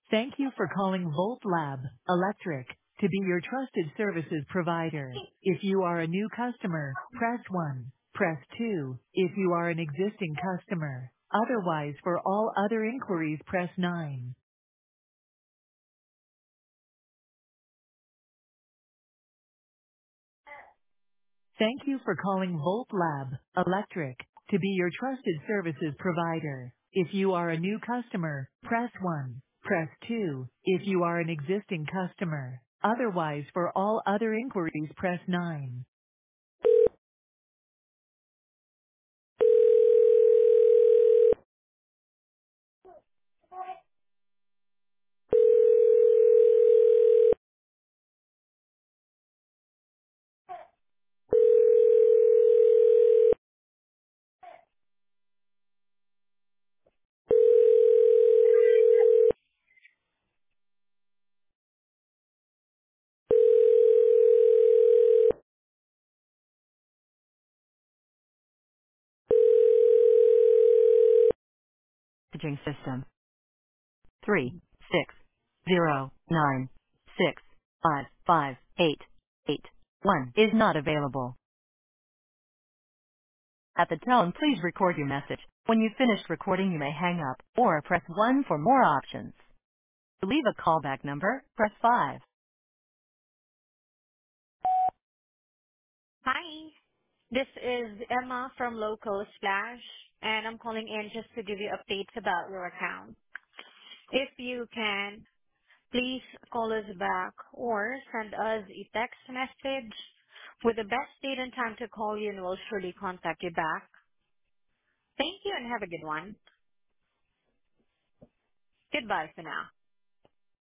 Thank you for calling Volt Lab Electric to be your trusted services provider. If you are a new customer, press 1. Press 2 if you are an existing customer. Otherwise, for all other inquiries, press 9. Thank you for calling Volt Lab Electric to be your trusted services provider. If you are a new customer, press 1. Press 2 if you are an existing customer. Otherwise, for all other inquiries, press 9. Messaging system 36096558881 is not available. At the tone, please record your message. When you've finished recording, you may hang up or press 1 for more options. To leave a callback number, press 5. Hi, this is Emma from Local Splash, and I'm calling in just to give you updates about your account. If you can, please call us back or send us a text message with the best date and time to call you, and we'll surely contact you back. Thank you and have a good one. Goodbye for now.